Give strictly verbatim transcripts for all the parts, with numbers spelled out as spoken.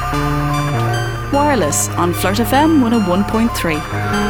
Wireless on Flirt F M one oh one point three.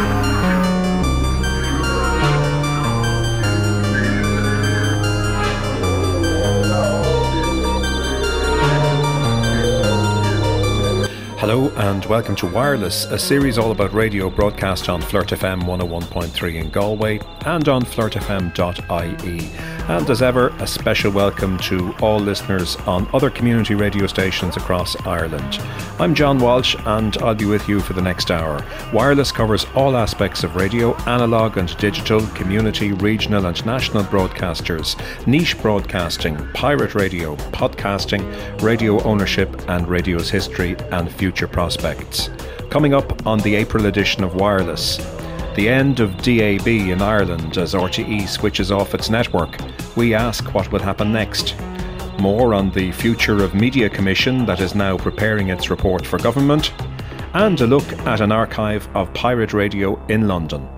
Hello and welcome to Wireless, a series all about radio broadcast on Flirt F M one oh one point three in Galway and on flirt f m dot I E. And as ever, a special welcome to all listeners on other community radio stations across Ireland. I'm John Walsh and I'll be with you for the next hour. Wireless covers all aspects of radio, analogue and digital, community, regional and national broadcasters, niche broadcasting, pirate radio, podcasting, radio ownership and radio's history and future prospects. Coming up on the April edition of Wireless, the end of D A B in Ireland as R T E switches off its network. We ask what will happen next. More on the future of Media Commission that is now preparing its report for government. And a look at an archive of pirate radio in London.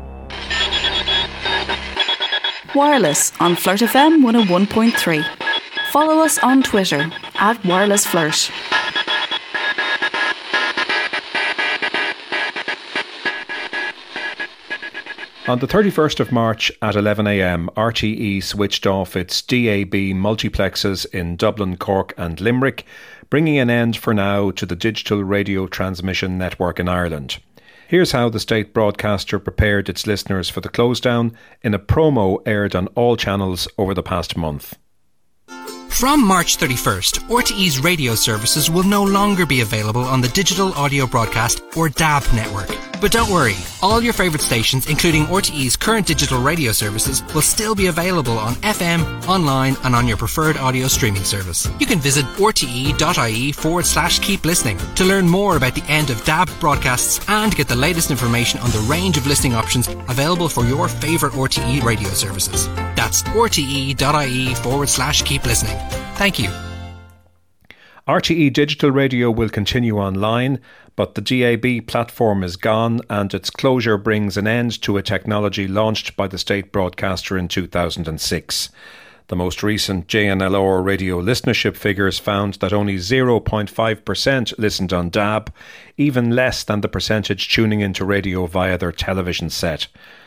Wireless on Flirt F M one oh one point three. Follow us on Twitter at Wireless Flirt. On the thirty-first of March at eleven a m, R T E switched off its D A B multiplexes in Dublin, Cork and Limerick, bringing an end for now to the digital radio transmission network in Ireland. Here's how the state broadcaster prepared its listeners for the close down in a promo aired on all channels over the past month. From March thirty-first, R T E's radio services will no longer be available on the Digital Audio Broadcast or D A B network. But don't worry, all your favourite stations, including R T E's current digital radio services, will still be available on F M, online and on your preferred audio streaming service. You can visit rte.ie forward slash keep listening to learn more about the end of D A B broadcasts and get the latest information on the range of listening options available for your favourite R T E radio services. That's rte.ie forward slash keep listening. Thank you. R T E Digital Radio will continue online, but the D A B platform is gone and its closure brings an end to a technology launched by the state broadcaster in two thousand six. The most recent J N L R radio listenership figures found that only zero point five percent listened on D A B, even less than the percentage tuning into radio via their television set.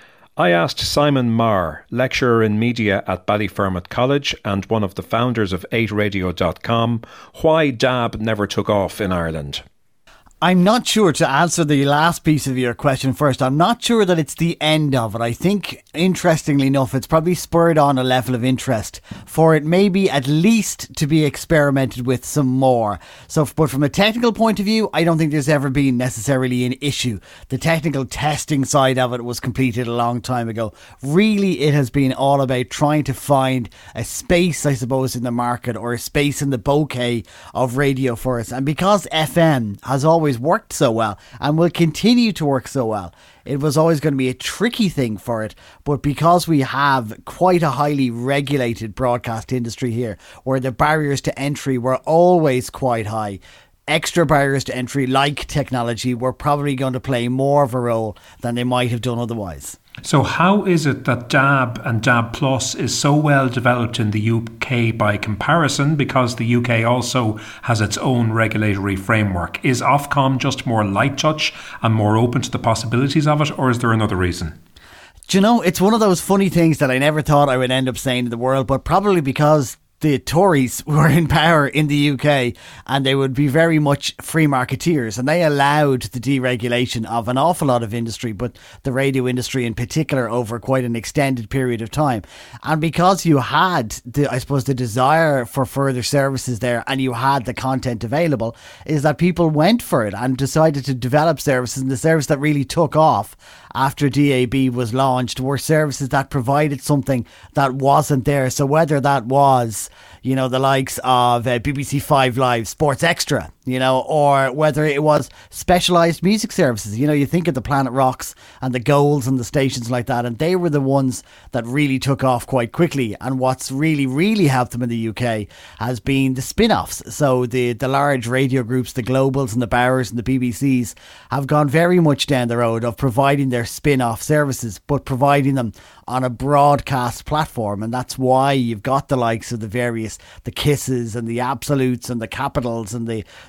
I asked Simon Marr, lecturer in media at Ballyfermot College and one of the founders of eight radio dot com, why D A B never took off in Ireland. I'm not sure, to answer the last piece of your question first, I'm not sure that it's the end of it. I think, interestingly enough, it's probably spurred on a level of interest for it maybe at least to be experimented with some more. So, but from a technical point of view, I don't think there's ever been necessarily an issue. The technical testing side of it was completed a long time ago. Really, it has been all about trying to find a space, I suppose, in the market or a space in the bouquet of radio for us. And because F M has always worked so well and will continue to work so well, it was always going to be a tricky thing for it. But because we have quite a highly regulated broadcast industry here, where the barriers to entry were always quite high, extra barriers to entry like technology were probably going to play more of a role than they might have done otherwise. So how is it that D A B and D A B Plus is so well developed in the U K by comparison, because the U K also has its own regulatory framework? Is Ofcom just more light touch and more open to the possibilities of it, or is there another reason? Do you know, it's one of those funny things that I never thought I would end up saying in the world, but probably because the Tories were in power in the U K and they would be very much free marketeers, and they allowed the deregulation of an awful lot of industry, but the radio industry in particular, over quite an extended period of time. And because you had the, I suppose, the desire for further services there, and you had the content available, is that people went for it and decided to develop services. And the service that really took off after D A B was launched were services that provided something that wasn't there. So whether that was, you know, the likes of uh, B B C Five Live, Sports Extra, you know, or whether it was specialised music services. You know, you think of the Planet Rocks and the Golds and the stations like that, and they were the ones that really took off quite quickly. And what's really, really helped them in the U K has been the spin-offs. So the, the large radio groups, the Globals and the Bowers and the B B Cs, have gone very much down the road of providing their spin-off services, but providing them on a broadcast platform. And that's why you've got the likes of the various, the Kisses and the Absolutes and the Capitals and the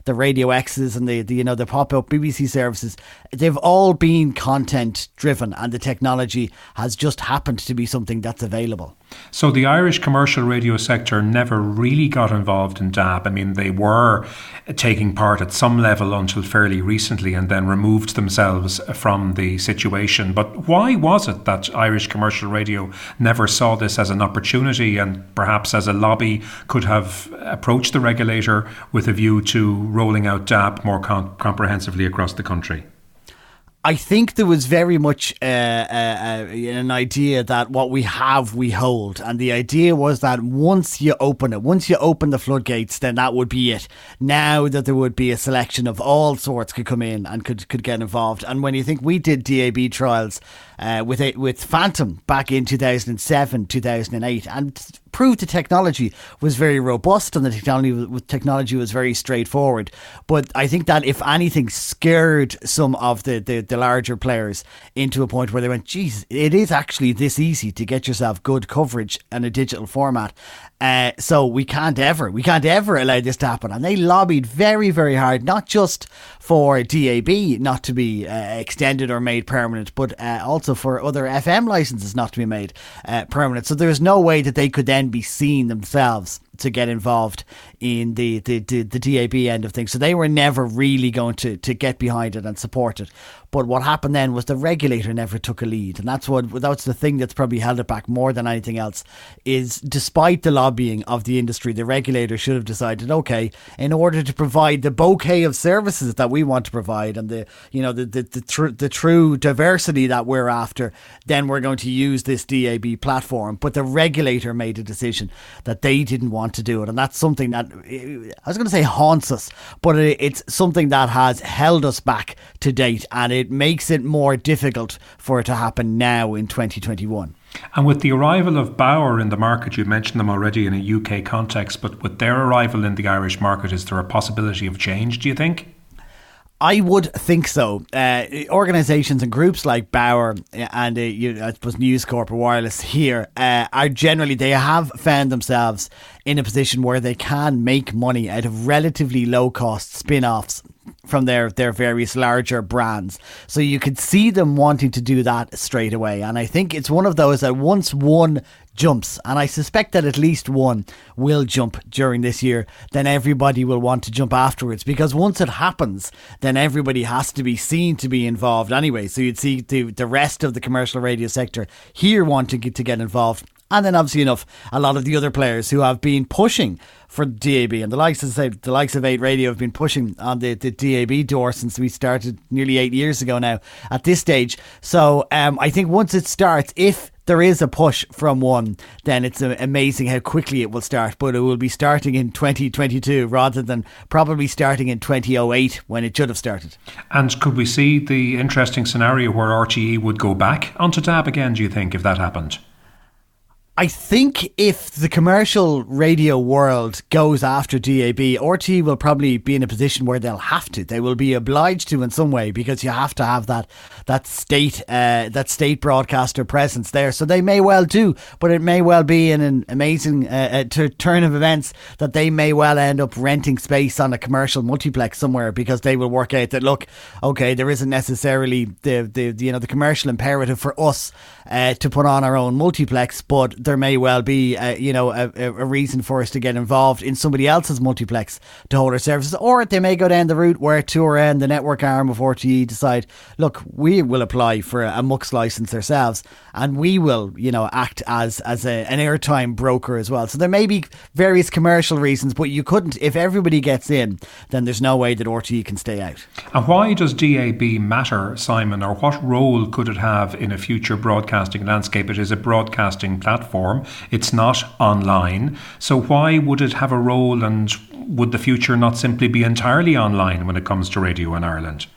the Radio X's and the, the you know the pop-up B B C services, they've all been content driven, and the technology has just happened to be something that's available. So the Irish commercial radio sector never really got involved in D A B. I mean, they were taking part at some level until fairly recently, and then removed themselves from the situation. But why was it that Irish commercial radio never saw this as an opportunity, and perhaps as a lobby could have approached the regulator with a view to rolling out D A B more com- comprehensively across the country? I think there was very much uh, uh, uh, an idea that what we have, we hold. And the idea was that once you open it, once you open the floodgates, then that would be it. Now that there would be a selection of all sorts could come in and could, could get involved. And when you think we did D A B trials uh, with a, with Phantom back in two thousand seven, two thousand eight, and proved the technology was very robust and the technology technology was very straightforward. But I think that if anything scared some of the, the, the larger players into a point where they went, geez, it is actually this easy to get yourself good coverage in a digital format. Uh, so we can't ever, we can't ever allow this to happen. And they lobbied very, very hard, not just for D A B not to be uh, extended or made permanent, but uh, also for other F M licenses not to be made uh, permanent. So there's no way that they could then be seen themselves to get involved in the, the, the, the D A B end of things. So they were never really going to, to get behind it and support it. But what happened then was the regulator never took a lead. And that's what that's the thing that's probably held it back more than anything else, is despite the lobbying of the industry, the regulator should have decided, okay, in order to provide the bouquet of services that we want to provide and the, you know, the, the, the, tr- the true diversity that we're after, then we're going to use this D A B platform. But the regulator made a decision that they didn't want to do it. And that's something that, I was going to say haunts us, but it's something that has held us back to date, and it makes it more difficult for it to happen now in twenty twenty-one. And with the arrival of Bauer in the market, you mentioned them already in a U K context, but with their arrival in the Irish market, is there a possibility of change, do you think? I would think so. Uh, organisations and groups like Bauer and uh, you, I suppose News Corp or Wireless here uh, are generally, they have found themselves in a position where they can make money out of relatively low cost spin-offs from their, their various larger brands. So you could see them wanting to do that straight away. And I think it's one of those that once one jumps, and I suspect that at least one will jump during this year, then everybody will want to jump afterwards, because once it happens, then everybody has to be seen to be involved anyway. So you'd see the, the rest of the commercial radio sector here wanting to get involved. And then obviously enough, a lot of the other players who have been pushing for D A B, and the likes of say, the likes of eight Radio have been pushing on the, the D A B door since we started nearly eight years ago now at this stage. So um, I think once it starts, if there is a push from one, then it's amazing how quickly it will start. But it will be starting in twenty twenty-two rather than probably starting in twenty oh eight when it should have started. And could we see the interesting scenario where R T E would go back onto D A B again, do you think, if that happened? I think if the commercial radio world goes after D A B, R T E will probably be in a position where they'll have to. They will be obliged to in some way, because you have to have that that state uh, that state broadcaster presence there. So they may well do, but it may well be in an amazing uh, t- turn of events that they may well end up renting space on a commercial multiplex somewhere, because they will work out that, look, okay, there isn't necessarily the the, the you know the commercial imperative for us uh, to put on our own multiplex, but there may well be uh, you know a, a reason for us to get involved in somebody else's multiplex to hold our services. Or they may go down the route where Tour and the network arm of R T E decide, look, we will apply for a M U X license ourselves, and we will you know act as as a, an airtime broker as well. So there may be various commercial reasons, but you couldn't, if everybody gets in, then there's no way that R T E can stay out. And why does D A B matter, Simon, or what role could it have in a future broadcasting landscape? It is a broadcasting platform. It's not online. So why would it have a role, and would the future not simply be entirely online when it comes to radio in Ireland?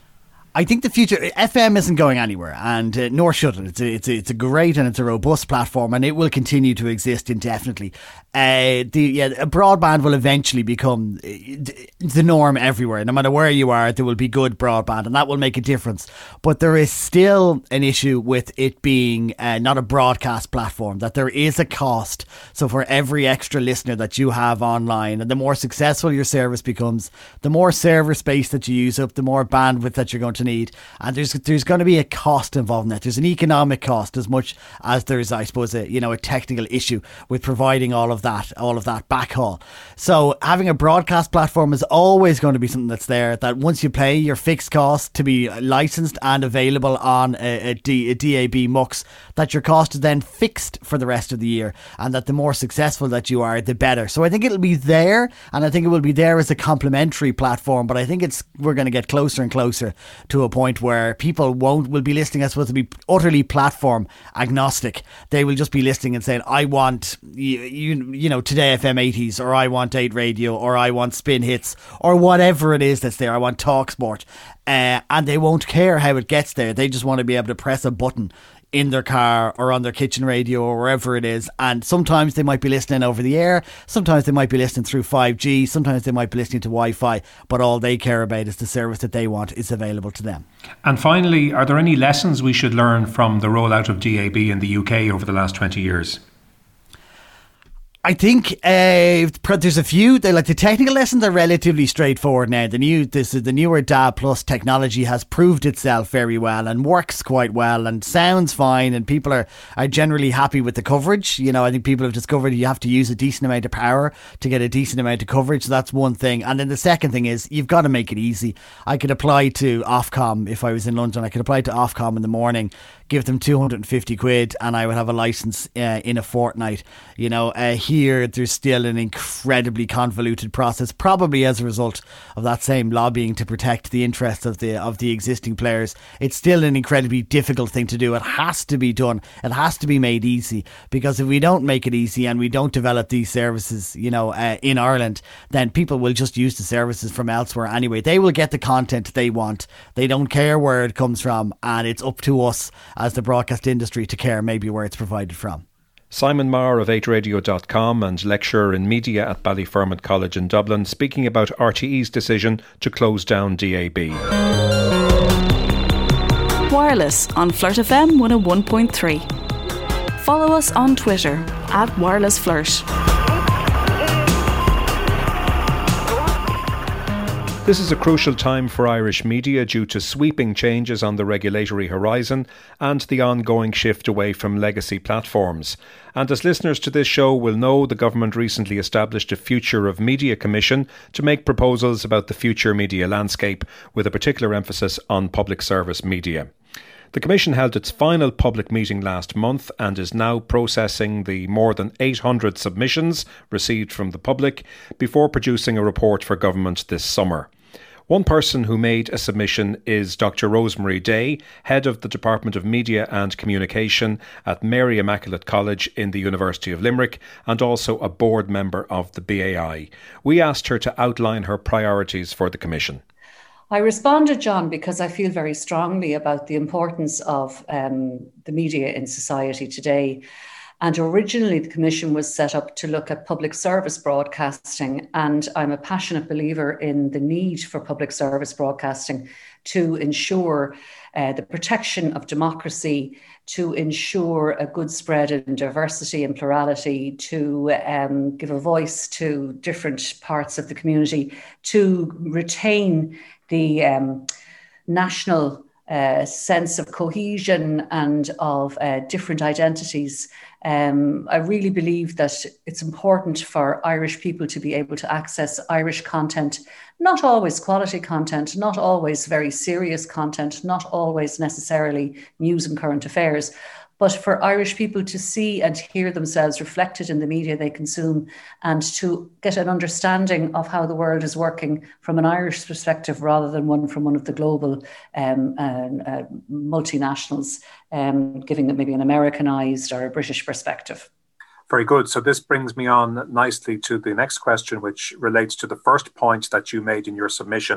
I think the future, F M isn't going anywhere, and uh, nor should it. It's a, it's, a, it's a great and it's a robust platform, and it will continue to exist indefinitely. Uh, the yeah, broadband will eventually become the norm everywhere. No matter where you are, there will be good broadband, and that will make a difference. But there is still an issue with it being uh, not a broadcast platform, that there is a cost. So for every extra listener that you have online, and the more successful your service becomes, the more server space that you use up, the more bandwidth that you're going to need, and there's there's going to be a cost involved in that. There's an economic cost as much as there's, I suppose, a you know a technical issue with providing all of that all of that backhaul. So having a broadcast platform is always going to be something that's there, that once you pay your fixed cost to be licensed and available on a, a, D, a D A B MUX, that your cost is then fixed for the rest of the year, and that the more successful that you are, the better. So I think it'll be there, and I think it will be there as a complementary platform, but I think it's we're going to get closer and closer to a point where people won't will be listening, I suppose, to be utterly platform agnostic. They will just be listening and saying, I want you, you, you know Today F M eighties, or I want eight Radio, or I want Spin Hits, or whatever it is that's there. I want Talk Sport, uh, and they won't care how it gets there. They just want to be able to press a button in their car or on their kitchen radio or wherever it is, and sometimes they might be listening over the air, sometimes they might be listening through five G, sometimes they might be listening to Wi-Fi, but all they care about is the service that they want is available to them. And finally, are there any lessons we should learn from the rollout of D A B in the U K over the last twenty years? I think uh, there's a few. They like the technical lessons are relatively straightforward now. The new, this the newer D A B Plus technology has proved itself very well and works quite well and sounds fine, and people are, are generally happy with the coverage. You know, I think people have discovered you have to use a decent amount of power to get a decent amount of coverage. So that's one thing. And then the second thing is you've got to make it easy. I could apply to Ofcom if I was in London. I could apply to Ofcom in the morning, give them two hundred fifty quid, and I would have a license uh, in a fortnight. You know, uh, here there's still an incredibly convoluted process, probably as a result of that same lobbying to protect the interests of the of the existing players. It's still an incredibly difficult thing to do. It has to be done. It has to be made easy, because if we don't make it easy and we don't develop these services, you know, uh, in Ireland, then people will just use the services from elsewhere anyway. They will get the content they want. They don't care where it comes from, and it's up to us as the broadcast industry to care maybe where it's provided from. Simon Maher of eight radio dot com and lecturer in media at Ballyfermot College in Dublin, speaking about R T E's decision to close down D A B. Wireless on Flirt F M one oh one point three. Follow us on Twitter at Wireless Flirt. This is a crucial time for Irish media due to sweeping changes on the regulatory horizon and the ongoing shift away from legacy platforms. And as listeners to this show will know, the government recently established a Future of Media Commission to make proposals about the future media landscape, with a particular emphasis on public service media. The Commission held its final public meeting last month and is now processing the more than eight hundred submissions received from the public before producing a report for government this summer. One person who made a submission is Doctor Rosemary Day, Head of the Department of Media and Communication at Mary Immaculate College in the University of Limerick, and also a board member of the B A I. We asked her to outline her priorities for the Commission. I responded, John, because I feel very strongly about the importance of um, the media in society today. And originally the Commission was set up to look at public service broadcasting, and I'm a passionate believer in the need for public service broadcasting to ensure uh, the protection of democracy, to ensure a good spread in diversity and plurality, to um, give a voice to different parts of the community, to retain the um, national uh, sense of cohesion and of uh, different identities. Um, I really believe that it's important for Irish people to be able to access Irish content, not always quality content, not always very serious content, not always necessarily news and current affairs, but for Irish people to see and hear themselves reflected in the media they consume, and to get an understanding of how the world is working from an Irish perspective rather than one from one of the global um, uh, uh, multinationals, um, giving it maybe an Americanized or a British perspective. Very good. So this brings me on nicely to the next question, which relates to the first point that you made in your submission,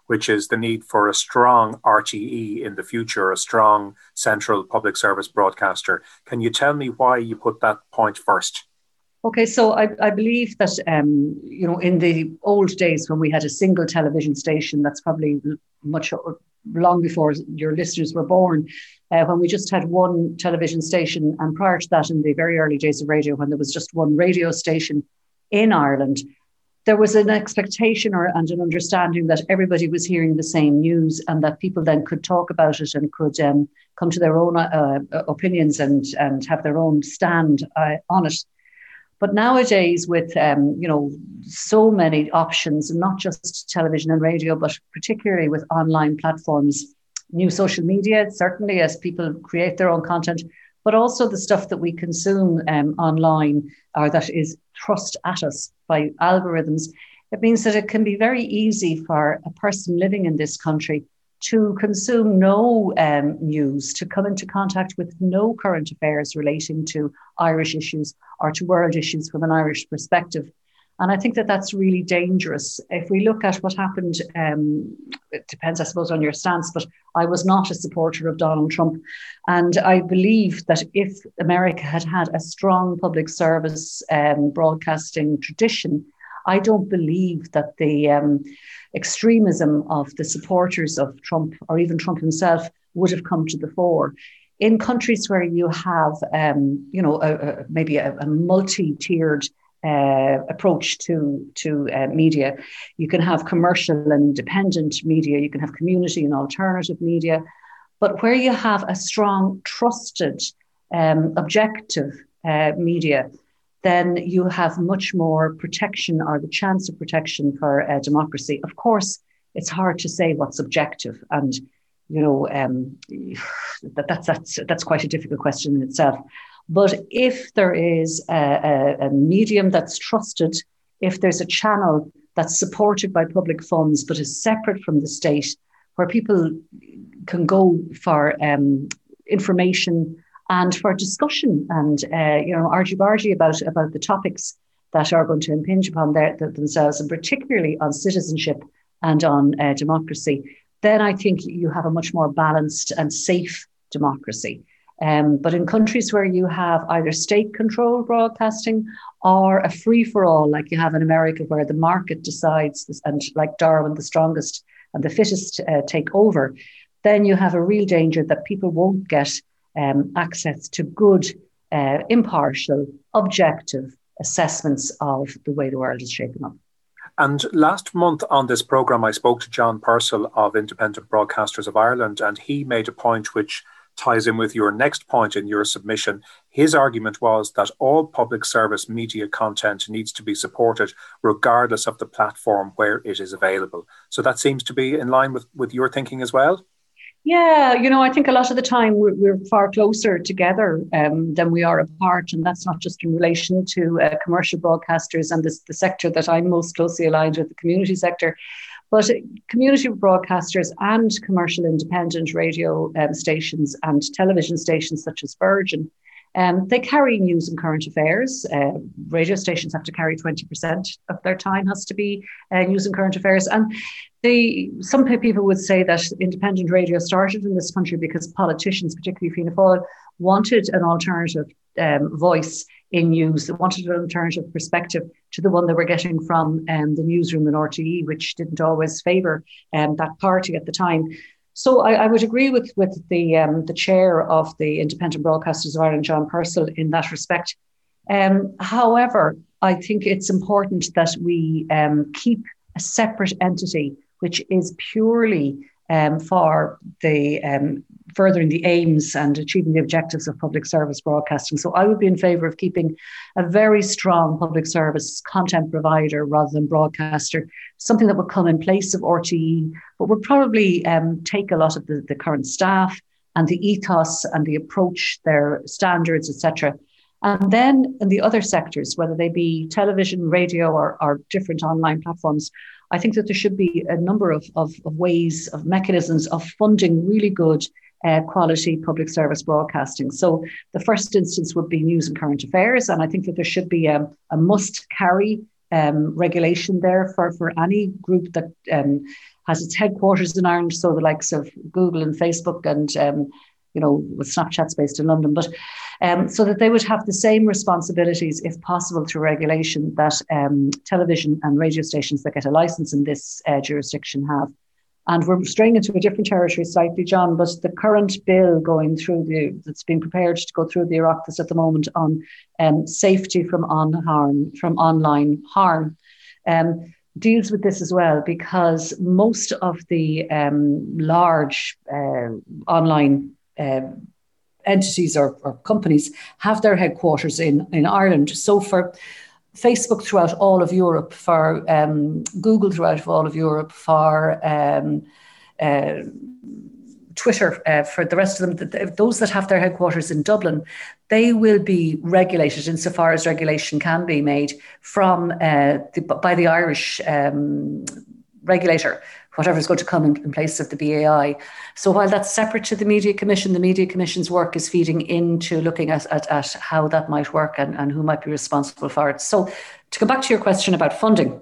which is the need for a strong R T E in the future, a strong central public service broadcaster. Can you tell me why you put that point first? Okay, so I, I believe that, um, you know, in the old days when we had a single television station, that's probably much long before your listeners were born, uh, when we just had one television station, and prior to that, in the very early days of radio, when there was just one radio station in Ireland, there was an expectation or and an understanding that everybody was hearing the same news, and that people then could talk about it and could um, come to their own uh, opinions and and have their own stand uh, on it. But nowadays, with um, you know so many options, and not just television and radio, but particularly with online platforms, new social media, certainly as people create their own content, but also the stuff that we consume um, online, or that is thrust at us by algorithms, it means that it can be very easy for a person living in this country to consume no um, news, to come into contact with no current affairs relating to Irish issues or to world issues from an Irish perspective. And I think that that's really dangerous. If we look at what happened, um, it depends, I suppose, on your stance, but I was not a supporter of Donald Trump. And I believe that if America had had a strong public service um, broadcasting tradition, I don't believe that the um, extremism of the supporters of Trump, or even Trump himself, would have come to the fore. In countries where you have, um, you know, a, a, maybe a, a multi-tiered uh, approach to to uh, media, you can have commercial and independent media, you can have community and alternative media, but where you have a strong, trusted, um, objective uh, media, then you have much more protection, or the chance of protection, for uh, democracy. Of course, it's hard to say what's objective, and you know um, that, that's that's that's quite a difficult question in itself. But if there is a, a, a medium that's trusted, if there's a channel that's supported by public funds but is separate from the state, where people can go for um, information and for discussion and, uh, you know, argy-bargy about, about the topics that are going to impinge upon their, themselves, and particularly on citizenship and on uh, democracy, then I think you have a much more balanced and safe democracy. Um, but in countries where you have either state-controlled broadcasting or a free-for-all, like you have in America, where the market decides, this, and like Darwin, the strongest and the fittest uh, take over, then you have a real danger that people won't get Um, access to good, uh, impartial, objective assessments of the way the world is shaping up. And last month on this programme, I spoke to John Purcell of Independent Broadcasters of Ireland, and he made a point which ties in with your next point in your submission. His argument was that all public service media content needs to be supported regardless of the platform where it is available. So that seems to be in line with, with your thinking as well? Yeah, you know, I think a lot of the time we're, we're far closer together um, than we are apart. And that's not just in relation to uh, commercial broadcasters and this, the sector that I'm most closely aligned with, the community sector, but community broadcasters and commercial independent radio um, stations and television stations such as Virgin. Um, they carry news and current affairs. Uh, radio stations have to carry twenty percent of their time has to be uh, news and current affairs. And they, some people would say that independent radio started in this country because politicians, particularly Fianna Fáil, wanted an alternative um, voice in news. They wanted an alternative perspective to the one they were getting from um, the newsroom in R T E, which didn't always favour um, that party at the time. So I, I would agree with, with the um, the chair of the Independent Broadcasters of Ireland, John Purcell, in that respect. Um, however, I think it's important that we um, keep a separate entity which is purely um, for the um, furthering the aims and achieving the objectives of public service broadcasting. So I would be in favour of keeping a very strong public service content provider rather than broadcaster, something that would come in place of R T E, but would probably um, take a lot of the, the current staff and the ethos and the approach, their standards, et cetera. And then in the other sectors, whether they be television, radio, or, or different online platforms, I think that there should be a number of, of, of ways, of mechanisms of funding really good uh, quality public service broadcasting. So the first instance would be news and current affairs. And I think that there should be a, a must carry um, regulation there for, for any group that um, has its headquarters in Ireland, so the likes of Google and Facebook and, um, you know, with Snapchat's based in London, but um, so that they would have the same responsibilities, if possible, through regulation that um, television and radio stations that get a license in this uh, jurisdiction have. And we're straying into a different territory slightly, John, but the current bill going through the, that's been prepared to go through the Oireachtas at the moment on um, safety from on harm, from online harm, um, deals with this as well, because most of the um, large uh, online uh, entities or, or companies have their headquarters in, in Ireland. So for Facebook throughout all of Europe, for um, Google throughout all of Europe, for um, uh, Twitter, uh, for the rest of them, those that have their headquarters in Dublin, they will be regulated insofar as regulation can be made from uh, the, by the Irish um, regulator, whatever is going to come in, in place of the B A I. So while that's separate to the Media Commission, the Media Commission's work is feeding into looking at, at, at how that might work and, and who might be responsible for it. So to come back to your question about funding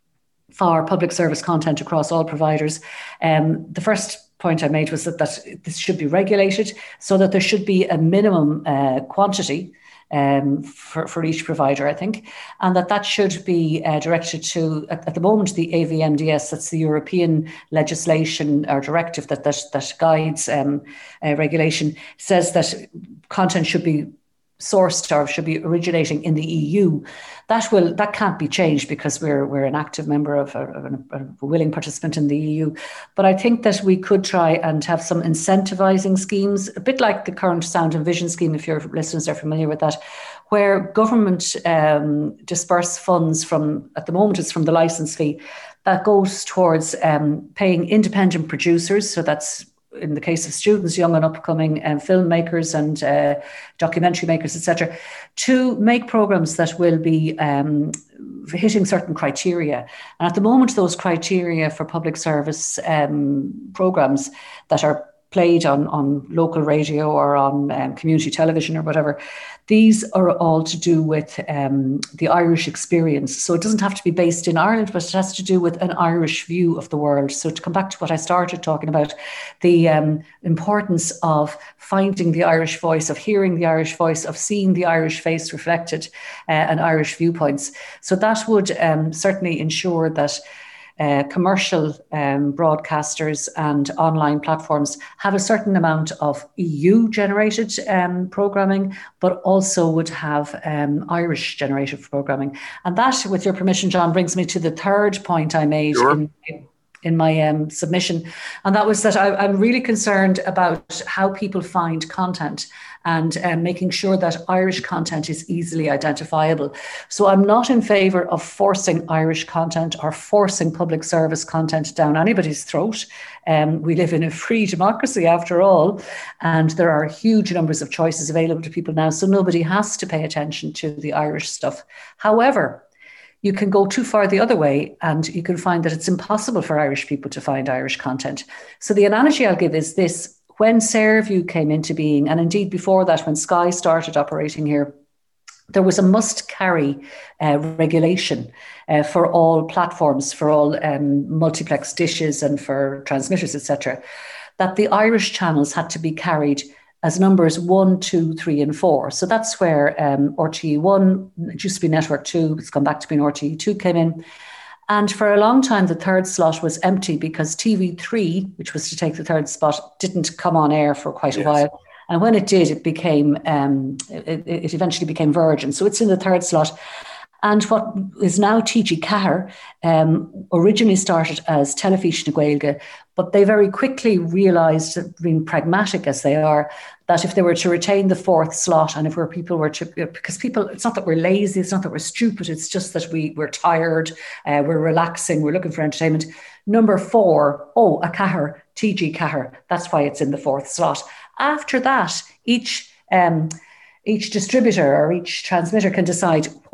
for public service content across all providers, um, the first point I made was that, that this should be regulated so that there should be a minimum uh, quantity Um, for, for each provider, I think, and that that should be uh, directed to, at, at the moment, the A V M D S, that's the European legislation or directive that that, that guides um, uh, regulation, says that content should be sourced or should be originating in the E U. That will that can't be changed because we're we're an active member of, of, of a willing participant in the E U. But I think that we could try and have some incentivizing schemes, a bit like the current Sound and Vision scheme, if your listeners are familiar with that, where government um, disperse funds from, at the moment it's from the license fee, that goes towards um, paying independent producers. So that's in the case of students, young and upcoming um, filmmakers and uh, documentary makers, et cetera, to make programs that will be um, hitting certain criteria. And at the moment, those criteria for public service um, programs that are played on, on local radio or on um, community television or whatever, these are all to do with um, the Irish experience. So it doesn't have to be based in Ireland, but it has to do with an Irish view of the world. So to come back to what I started talking about, the um, importance of finding the Irish voice, of hearing the Irish voice, of seeing the Irish face reflected uh, and Irish viewpoints. So that would um, certainly ensure that Uh, commercial um, broadcasters and online platforms have a certain amount of E U generated um, programming, but also would have um, Irish generated programming. And that, with your permission, John, brings me to the third point I made sure. in, in my um, submission. And that was that I, I'm really concerned about how people find content and um, making sure that Irish content is easily identifiable. So I'm not in favour of forcing Irish content or forcing public service content down anybody's throat. Um, we live in a free democracy after all, and there are huge numbers of choices available to people now, so nobody has to pay attention to the Irish stuff. However, you can go too far the other way and you can find that it's impossible for Irish people to find Irish content. So the analogy I'll give is this. When Sairview came into being, and indeed before that, when Sky started operating here, there was a must-carry uh, regulation uh, for all platforms, for all um, multiplex dishes and for transmitters, et cetera, that the Irish channels had to be carried as numbers one, two, three, and four. So that's where um, R T E one, it used to be Network two, it's gone back to being R T E two, came in. And for a long time, the third slot was empty because T V three, which was to take the third spot, didn't come on air for quite yes. a while. And when it did, it became, um, it, it eventually became Virgin. So it's in the third slot. And what is now T G Ceathair um, originally started as Telefís na Gaeilge, but they very quickly realised, being pragmatic as they are, that if they were to retain the fourth slot, and if we're people were to, because people, it's not that we're lazy, it's not that we're stupid, it's just that we, we're tired, uh, we're relaxing, we're looking for entertainment. Number four, oh, a Ceathair, T G Ceathair, that's why it's in the fourth slot. After that, each um, each distributor or each transmitter can decide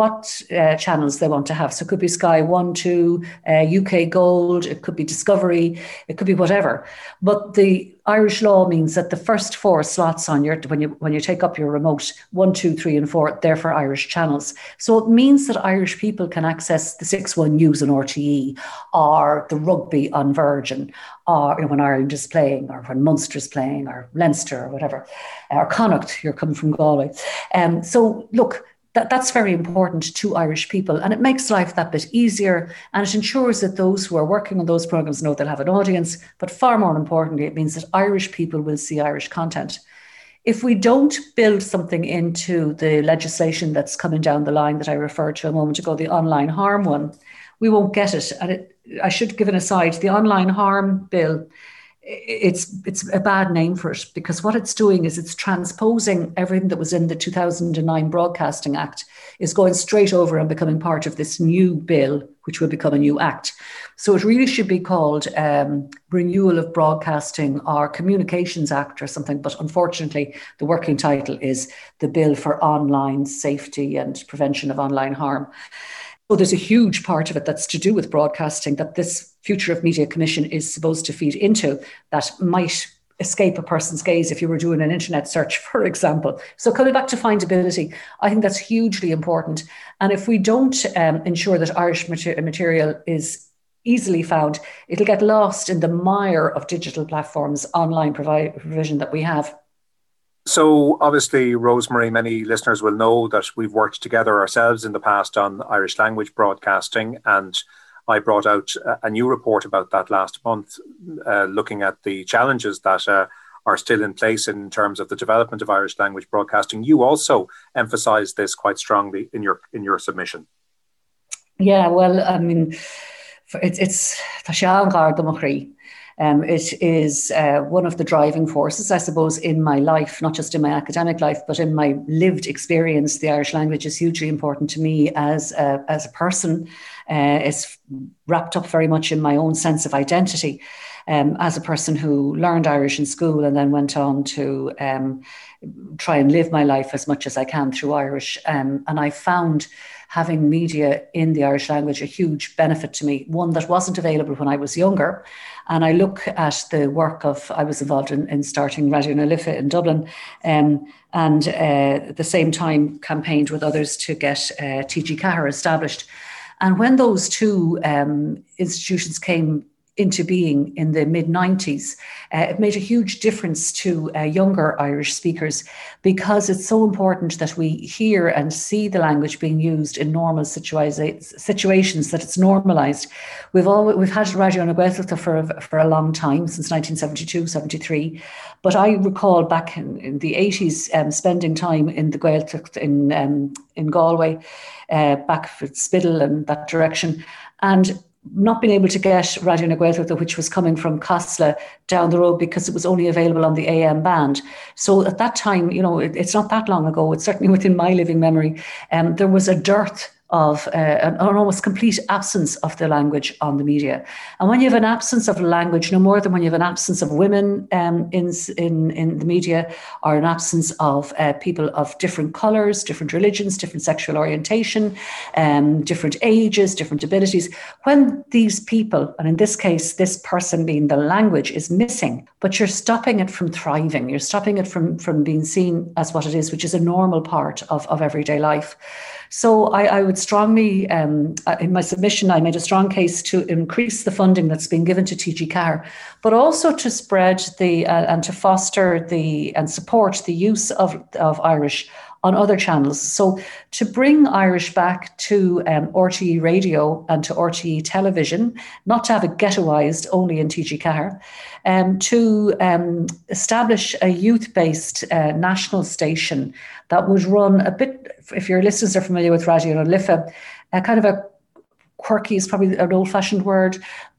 what uh, channels they want to have. So it could be Sky One, Two, uh, U K Gold, it could be Discovery, it could be whatever. But the Irish law means that the first four slots on your when you when you take up your remote, one, two, three, and four, they're for Irish channels. So it means that Irish people can access the six one news on R T E, or the rugby on Virgin, or you know, when Ireland is playing, or when Munster is playing, or Leinster, or whatever, or Connacht. You're coming from Galway, um. So look. That, that's very important to Irish people, and it makes life that bit easier, and it ensures that those who are working on those programmes know they'll have an audience, but far more importantly, it means that Irish people will see Irish content. If we don't build something into the legislation that's coming down the line that I referred to a moment ago, the online harm one, we won't get it. And it, I should give an aside, the online harm bill, It's it's a bad name for it, because what it's doing is it's transposing everything that was in the two thousand nine Broadcasting Act, is going straight over and becoming part of this new bill, which will become a new act. So it really should be called um, Renewal of Broadcasting or Communications Act or something. But unfortunately, the working title is the Bill for Online Safety and Prevention of Online Harm. So there's a huge part of it that's to do with broadcasting that this Future of Media Commission is supposed to feed into, that might escape a person's gaze if you were doing an internet search, for example. So coming back to findability, I think that's hugely important. And if we don't um, ensure that Irish mater- material is easily found, it'll get lost in the mire of digital platforms, online provi- provision that we have. So obviously, Rosemary, many listeners will know that we've worked together ourselves in the past on Irish language broadcasting, and I brought out a new report about that last month, uh, looking at the challenges that uh, are still in place in terms of the development of Irish language broadcasting. You also emphasised this quite strongly in your in your submission. Yeah, well, I mean, it's it's Um, it is uh, one of the driving forces, I suppose, in my life, not just in my academic life, but in my lived experience. The Irish language is hugely important to me as a, as a person. Uh, it's wrapped up very much in my own sense of identity um, as a person who learned Irish in school and then went on to um, try and live my life as much as I can through Irish. Um, and I found having media in the Irish language a huge benefit to me, one that wasn't available when I was younger. And I look at the work of, I was involved in, in starting Radio na Lifa in Dublin, um, and uh, at the same time campaigned with others to get uh, T G Ceathair established. And when those two um, institutions came into being in the mid nineties, uh, it made a huge difference to uh, younger Irish speakers, because it's so important that we hear and see the language being used in normal situa- situations, that it's normalised. We've always, we've had Radio na Gaeltachta for, for a long time, since nineteen seventy-two, seventy-three. But I recall back in, in the eighties um, spending time in the Gaeltacht in, um, in Galway, uh, back at Spiddal and that direction, and not being able to get Radio na Gaeltachta, which was coming from Costla down the road, because it was only available on the A M band. So at that time, you know, it, it's not that long ago, it's certainly within my living memory, um, there was a dearth of uh, an, an almost complete absence of the language on the media. And when you have an absence of language, no more than when you have an absence of women um, in, in, in the media, or an absence of uh, people of different colours, different religions, different sexual orientation, um, different ages, different abilities, when these people, and in this case, this person being the language, is missing, but you're stopping it from thriving, you're stopping it from, from being seen as what it is, which is a normal part of, of everyday life. So I, I would strongly, um, in my submission, I made a strong case to increase the funding that's being given to T G Ceathair, but also to spread the uh, and to foster the and support the use of, of Irish on other channels. So to bring Irish back to um, R T E radio and to R T E television, not to have it ghettoised only in T G Ceathair, um, to um, establish a youth-based uh, national station that would run a bit, if your listeners are familiar with Radio na Lifa, a kind of a quirky is probably an old-fashioned word,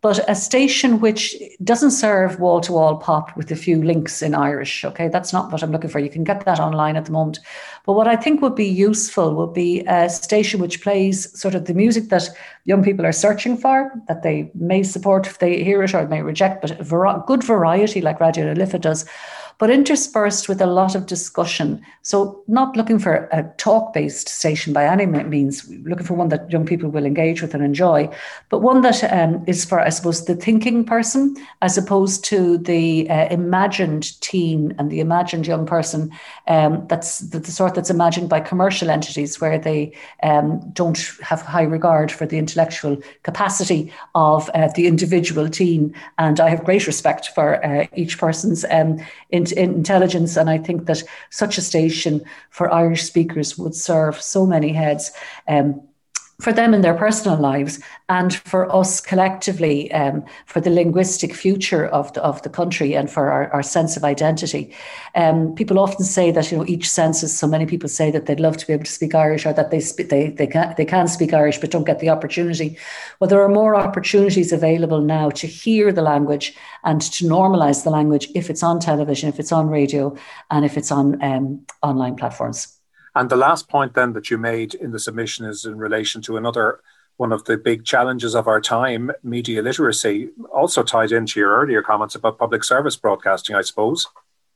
but a station which doesn't serve wall-to-wall pop with a few links in Irish. Okay, that's not what I'm looking for. You can get that online at the moment. But what I think would be useful would be a station which plays sort of the music that young people are searching for, that they may support if they hear it or may reject, but a var- good variety like Radio na Lifa does, but interspersed with a lot of discussion. So not looking for a talk-based station by any means, looking for one that young people will engage with and enjoy, but one that um, is for, I suppose, the thinking person, as opposed to the uh, imagined teen and the imagined young person. Um, that's the, the sort that's imagined by commercial entities, where they um, don't have high regard for the intellectual capacity of uh, the individual teen. And I have great respect for uh, each person's um, in, in intelligence. And I think that such a station for Irish speakers would serve so many heads, um, for them in their personal lives, and for us collectively, um, for the linguistic future of the, of the country, and for our, our sense of identity. Um, people often say that, you know, each census, so many people say that they'd love to be able to speak Irish, or that they sp- they they can they can speak Irish but don't get the opportunity. Well, there are more opportunities available now to hear the language and to normalise the language if it's on television, if it's on radio, and if it's on um, online platforms. And the last point then that you made in the submission is in relation to another one of the big challenges of our time, media literacy, also tied into your earlier comments about public service broadcasting, I suppose.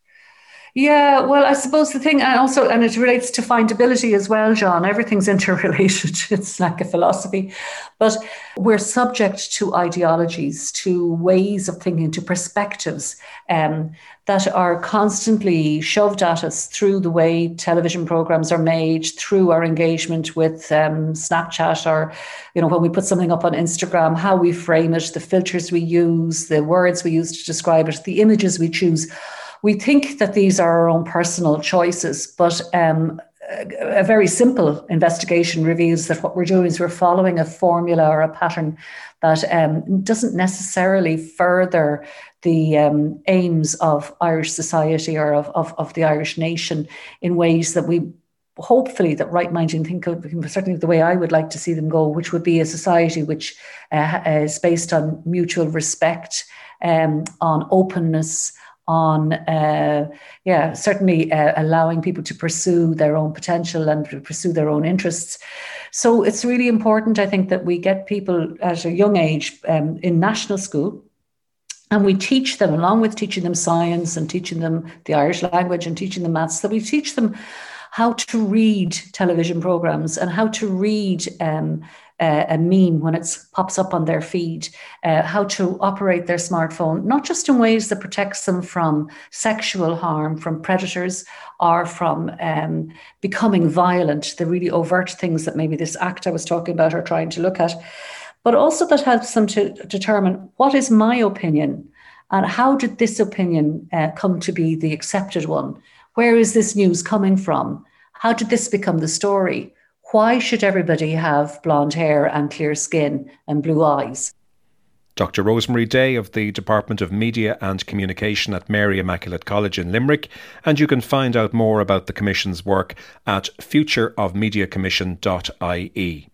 Yeah, well, I suppose the thing, and also, and it relates to findability as well, John. Everything's interrelated. It's like a philosophy. But we're subject to ideologies, to ways of thinking, to perspectives um, that are constantly shoved at us through the way television programs are made, through our engagement with um, Snapchat, or, you know, when we put something up on Instagram, how we frame it, the filters we use, the words we use to describe it, the images we choose. We think that these are our own personal choices, but um, a, a very simple investigation reveals that what we're doing is we're following a formula or a pattern that um, doesn't necessarily further the um, aims of Irish society or of, of, of the Irish nation in ways that we hopefully that right-minded think of, certainly the way I would like to see them go, which would be a society which uh, is based on mutual respect, um, on openness, on, uh, yeah, certainly uh, allowing people to pursue their own potential and to pursue their own interests. So it's really important, I think, that we get people at a young age um, in national school, and we teach them, along with teaching them science and teaching them the Irish language and teaching them maths, that we teach them how to read television programs and how to read um, Uh, a meme when it pops up on their feed, uh, how to operate their smartphone, not just in ways that protects them from sexual harm, from predators, or from um, becoming violent, the really overt things that maybe this act I was talking about are trying to look at, but also that helps them to determine what is my opinion and how did this opinion uh, come to be the accepted one? Where is this news coming from? How did this become the story? Why should everybody have blonde hair and clear skin and blue eyes? Doctor Rosemary Day of the Department of Media and Communication at Mary Immaculate College in Limerick, and you can find out more about the Commission's work at future of media commission dot I E.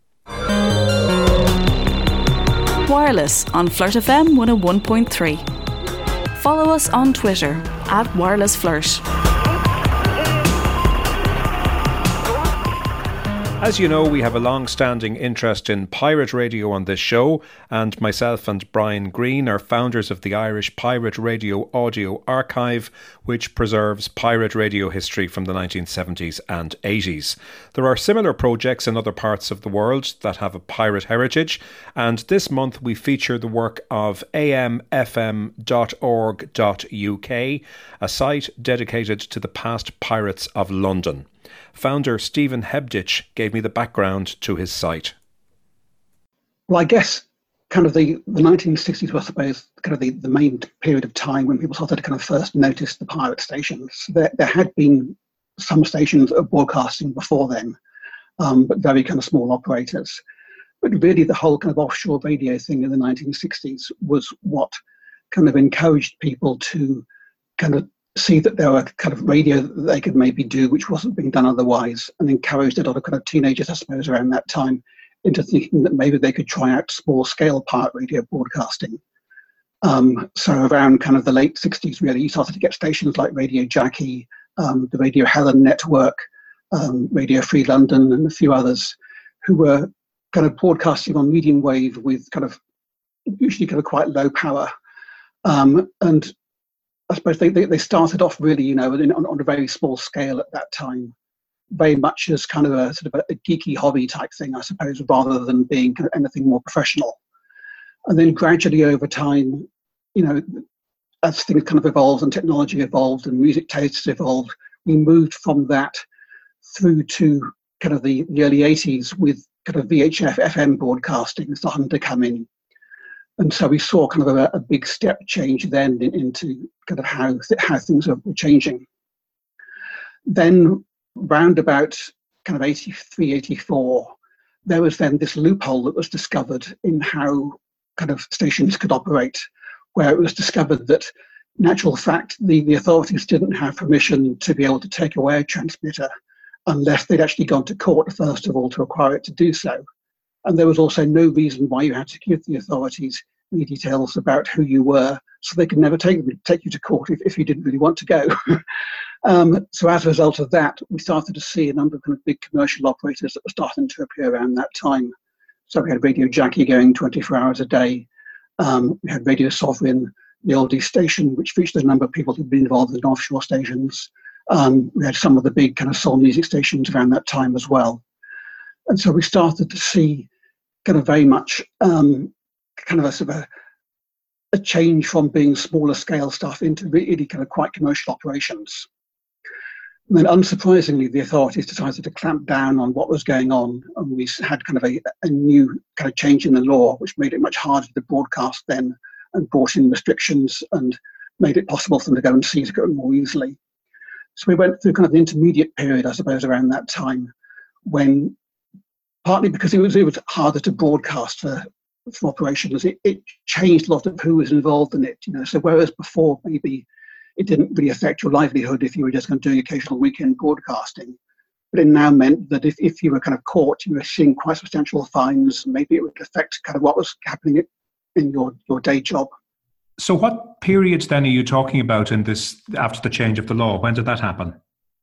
Wireless on Flirt F M one oh one point three. Follow us on Twitter at Wireless Flirt. As you know, we have a long-standing interest in pirate radio on this show, and myself and Brian Green are founders of the Irish Pirate Radio Audio Archive, which preserves pirate radio history from the nineteen seventies and eighties. There are similar projects in other parts of the world that have a pirate heritage, and this month we feature the work of a m f m dot org dot u k, a site dedicated to the past pirates of London. Founder Stephen Hebditch gave me the background to his site. Well, I guess kind of the, the nineteen sixties was, I suppose, kind of the, the main period of time when people started to kind of first notice the pirate stations. There, there had been some stations of broadcasting before then, um, but very kind of small operators. But really the whole kind of offshore radio thing in the nineteen sixties was what kind of encouraged people to kind of see that there were kind of radio that they could maybe do which wasn't being done otherwise, and encouraged a lot of kind of teenagers, I suppose, around that time into thinking that maybe they could try out small-scale pirate radio broadcasting. Um, so around kind of the late sixties, really, you started to get stations like Radio Jackie, um, the Radio Helen Network, um, Radio Free London, and a few others, who were kind of broadcasting on medium wave with kind of usually kind of quite low power. Um, and I suppose they, they, they started off really, you know, on, on a very small scale at that time, very much as kind of a sort of a, a geeky hobby type thing, I suppose, rather than being kind of anything more professional. And then gradually over time, you know, as things kind of evolved and technology evolved and music tastes evolved, we moved from that through to kind of the, the early eighties with kind of V H F F M broadcasting starting to come in. And so we saw kind of a, a big step change then in, into kind of how, how things were changing. Then round about kind of eighty-three, eighty-four, there was then this loophole that was discovered in how kind of stations could operate, where it was discovered that, in actual fact, the, the authorities didn't have permission to be able to take away a transmitter unless they'd actually gone to court, first of all, to require it to do so. And there was also no reason why you had to give the authorities any details about who you were, so they could never take, take you to court if, if you didn't really want to go. um, so as a result of that, we started to see a number of kind of big commercial operators that were starting to appear around that time. So we had Radio Jackie going twenty-four hours a day. Um, we had Radio Sovereign, the oldie station, which featured a number of people who'd been involved in offshore stations. Um, we had some of the big kind of soul music stations around that time as well. And so we started to see kind of very much um, kind of a sort of a, a change from being smaller scale stuff into really kind of quite commercial operations. And then unsurprisingly, the authorities decided to clamp down on what was going on, and we had kind of a, a new kind of change in the law, which made it much harder to broadcast then, and brought in restrictions and made it possible for them to go and seize it more easily. So we went through kind of the intermediate period, I suppose, around that time, when partly because it was it was harder to broadcast for, for operations, it, it changed a lot of who was involved in it. You know, so whereas before maybe it didn't really affect your livelihood if you were just going to do occasional weekend broadcasting, but it now meant that if, if you were kind of caught, you were seeing quite substantial fines. Maybe it would affect kind of what was happening in your, your day job. So what periods then are you talking about in this, after the change of the law? When did that happen?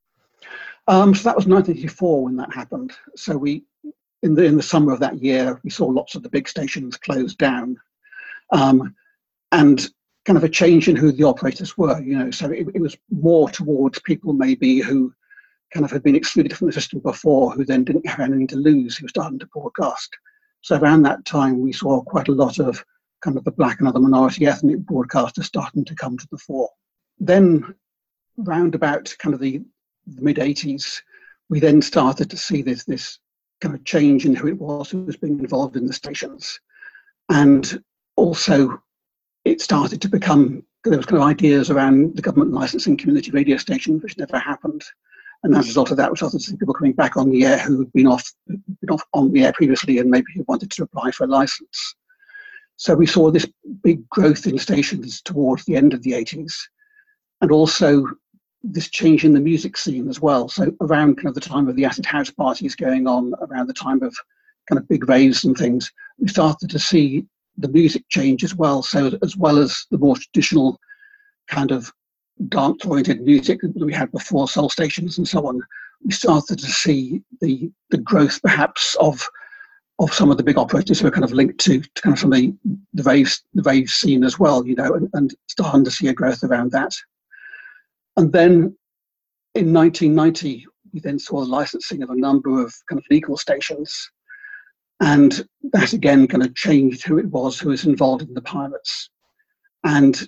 Um, so that was nineteen eighty-four when that happened. So we, in the in the summer of that year, we saw lots of the big stations closed down, um, and kind of a change in who the operators were. You know, so it, it was more towards people maybe who kind of had been excluded from the system before, who then didn't have anything to lose, who were starting to broadcast. So around that time, we saw quite a lot of kind of the black and other minority ethnic broadcasters starting to come to the fore. Then, round about kind of the, the mid eighties, we then started to see this this kind of change in who it was who was being involved in the stations, and also it started to become, there was kind of ideas around the government licensing community radio stations, which never happened. And as a result of that, we started to see people coming back on the air who had been off, been off on the air previously and maybe who wanted to apply for a license. So we saw this big growth in stations towards the end of the eighties, and also this change in the music scene as well. So around kind of the time of the acid house parties going on, around the time of kind of big raves and things, we started to see the music change as well. So as well as the more traditional kind of dance-oriented music that we had before, soul stations and so on, we started to see the the growth perhaps of of some of the big operators who are kind of linked to, to kind of some of the, the rave the rave scene as well, you know, and, and starting to see a growth around that. And then in nineteen ninety, we then saw the licensing of a number of kind of legal stations. And that again kind of changed who it was who was involved in the pirates. And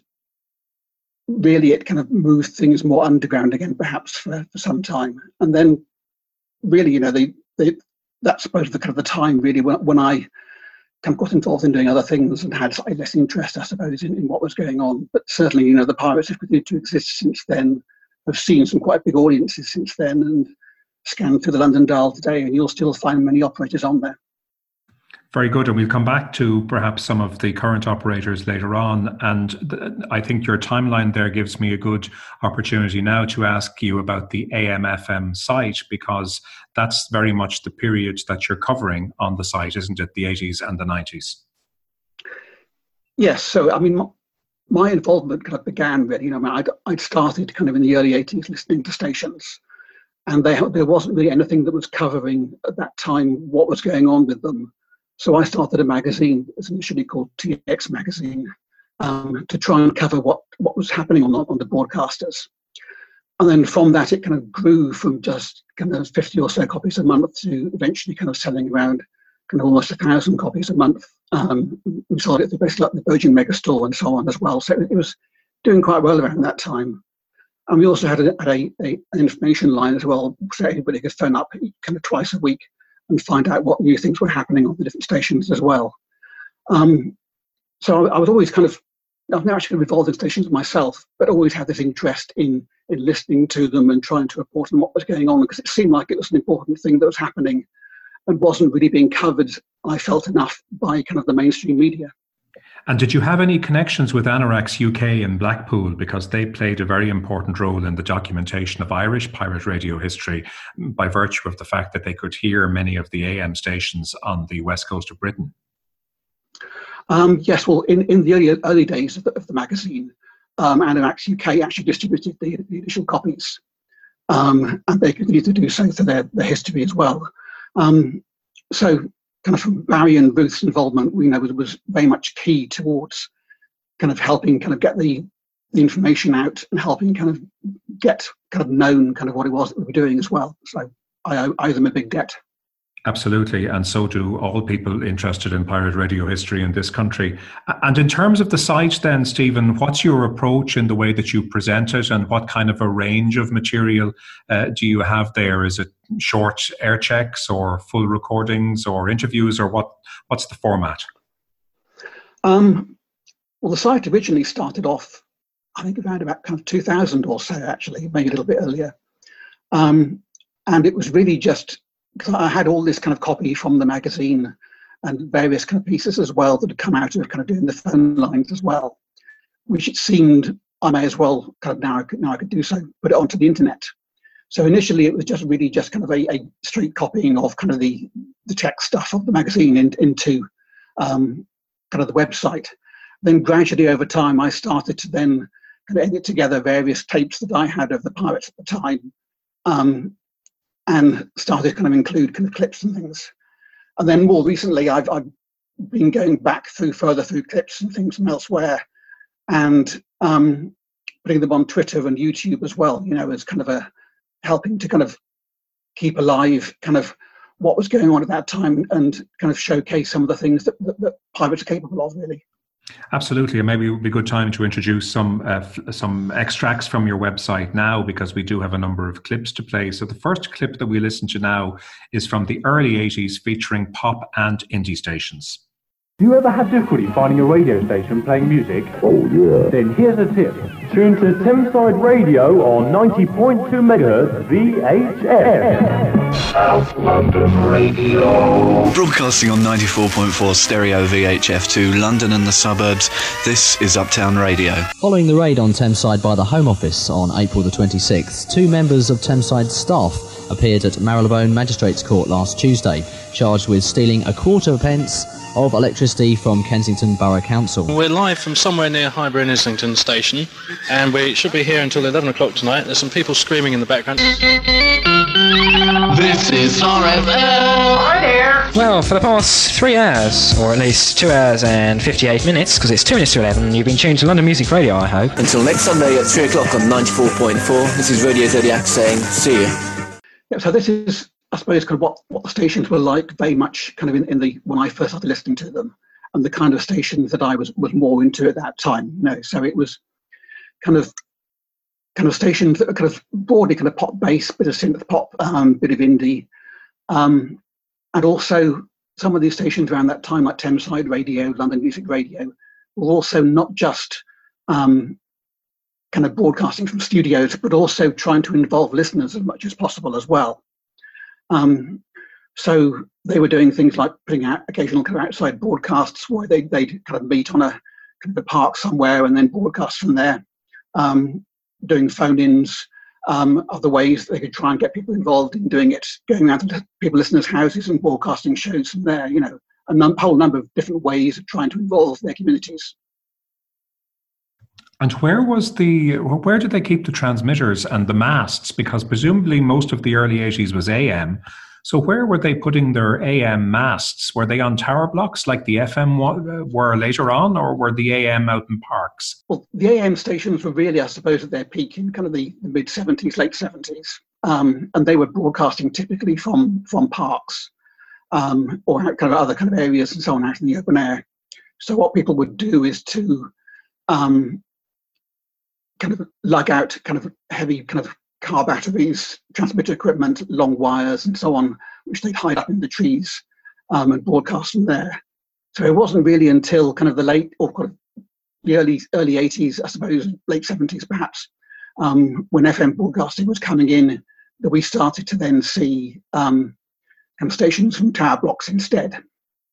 really it kind of moved things more underground again, perhaps for, for some time. And then really, you know, they, they, that's supposed to be the kind of the time really when, when I kind of got involved in doing other things and had slightly less interest, I suppose, in, in what was going on. But certainly, you know, the pirates have continued to exist since then, have seen some quite big audiences since then, and scan through the London Dial today and you'll still find many operators on there. Very good. And we'll come back to perhaps some of the current operators later on. And th- I think your timeline there gives me a good opportunity now to ask you about the A M F M site, because that's very much the period that you're covering on the site, isn't it? The eighties and the nineties. Yes. So, I mean, my involvement kind of began really, you know, I'd, I'd started kind of in the early eighties listening to stations, and they, there wasn't really anything that was covering at that time what was going on with them. So I started a magazine, it was initially called T X Magazine, um, to try and cover what, what was happening on the, on the broadcasters. And then from that, it kind of grew from just kind of fifty or so copies a month to eventually kind of selling around kind of almost a thousand copies a month. Um, we sold it to places like the Virgin Megastore and so on as well. So it was doing quite well around that time. And we also had, a, had a, a, an information line as well, so anybody could phone up kind of twice a week and find out what new things were happening on the different stations as well. Um, so I was always kind of, I've never actually been involved in stations myself, but always had this interest in, in listening to them and trying to report on what was going on, because it seemed like it was an important thing that was happening and wasn't really being covered, I felt, enough by kind of the mainstream media. And did you have any connections with Anorax U K in Blackpool? Because they played a very important role in the documentation of Irish pirate radio history by virtue of the fact that they could hear many of the A M stations on the west coast of Britain. Um, yes, well, in, in the early, early days of the, of the magazine, um, Anorax U K actually distributed the, the initial copies, um, and they continued to do so for their, their history as well. Um, so kind of from Barry and Ruth's involvement, we know was, was very much key towards kind of helping kind of get the, the information out and helping kind of get kind of known kind of what it was that we were doing as well. So I owe, I owe them a big debt. Absolutely, and so do all people interested in pirate radio history in this country. And in terms of the site then, Stephen, what's your approach in the way that you present it, and what kind of a range of material uh, do you have there? Is it short air checks or full recordings or interviews, or what? what's the format? Um, well, the site originally started off, I think, around about kind of two thousand or so, actually, maybe a little bit earlier. Um, and it was really just, because I had all this kind of copy from the magazine and various kind of pieces as well that had come out of kind of doing the phone lines as well, which it seemed I may as well kind of now I could, now I could do so, put it onto the internet. So initially it was just really just kind of a, a straight copying of kind of the, the text stuff of the magazine in, into um, kind of the website. Then gradually over time, I started to then kind of edit together various tapes that I had of the pirates at the time. Um, and started kind of include kind of clips and things. And then more recently, I've, I've been going back through further through clips and things from elsewhere and um, putting them on Twitter and YouTube as well, you know, as kind of a helping to kind of keep alive kind of what was going on at that time and kind of showcase some of the things that, that, that pirates are capable of, really. Absolutely, and maybe it would be a good time to introduce some uh, f- some extracts from your website now, because we do have a number of clips to play. So the first clip that we listen to now is from the early eighties, featuring pop and indie stations. Do you ever have difficulty finding a radio station playing music? Oh, yeah. Then here's a tip. Tune to Thameside Radio on ninety point two megahertz V H F. South London Radio. Broadcasting on ninety-four point four stereo V H F to London and the suburbs, this is Uptown Radio. Following the raid on Thameside by the Home Office on April the twenty-sixth, two members of Thameside staff appeared at Marylebone Magistrates Court last Tuesday, charged with stealing a quarter pence of electricity from Kensington Borough Council. We're live from somewhere near Highbury and Islington Station, and we should be here until eleven o'clock tonight. There's some people screaming in the background. This is R F L. Hi there. Well, for the past three hours, or at least two hours and fifty-eight minutes, because it's two minutes to eleven, you've been tuned to London Music Radio, I hope. Until next Sunday at three o'clock on ninety-four point four, this is Radio Zodiac saying, see you. Yeah, so this is, I suppose, kind of what, what the stations were like very much kind of in, in the, when I first started listening to them, and the kind of stations that I was, was more into at that time, you know. So it was kind of kind of stations that were kind of broadly kind of pop bass, bit of synth pop, um, bit of indie. Um, and also some of these stations around that time, like Thameside Radio, London Music Radio, were also not just um, kind of broadcasting from studios, but also trying to involve listeners as much as possible as well. Um, So they were doing things like putting out occasional kind of outside broadcasts where they they'd kind of meet on a kind of a park somewhere and then broadcast from there, um, doing phone-ins, um, other ways they could try and get people involved in doing it, going around to people listeners' houses and broadcasting shows from there, you know, a num- whole number of different ways of trying to involve their communities. And where was the, where did they keep the transmitters and the masts? Because presumably most of the early eighties was A M. So where were they putting their A M masts? Were they on tower blocks like the F M were later on, or were the A M out in parks? Well, the A M stations were really, I suppose, at their peak in kind of the, the mid-seventies, late seventies. Um, and they were broadcasting typically from, from parks um, or kind of other kind of areas and so on out in the open air. So what people would do is to um, kind of lug out kind of heavy kind of car batteries, transmitter equipment, long wires and so on, which they'd hide up in the trees um, and broadcast from there. So it wasn't really until kind of the late or kind of the early early eighties, I suppose, late seventies perhaps, um, when F M broadcasting was coming in, that we started to then see um, kind of stations from tower blocks instead,